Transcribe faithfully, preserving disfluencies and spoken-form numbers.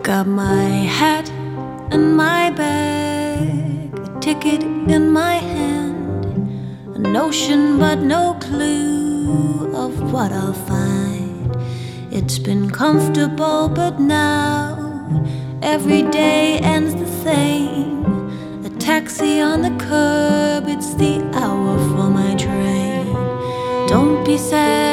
Got my hat and my bag, a ticket in my hand, a notion but no clue of what I'll find. It's been comfortable, but now every day ends the same. A taxi on the curb, it's the hour for my train. Don't be sad,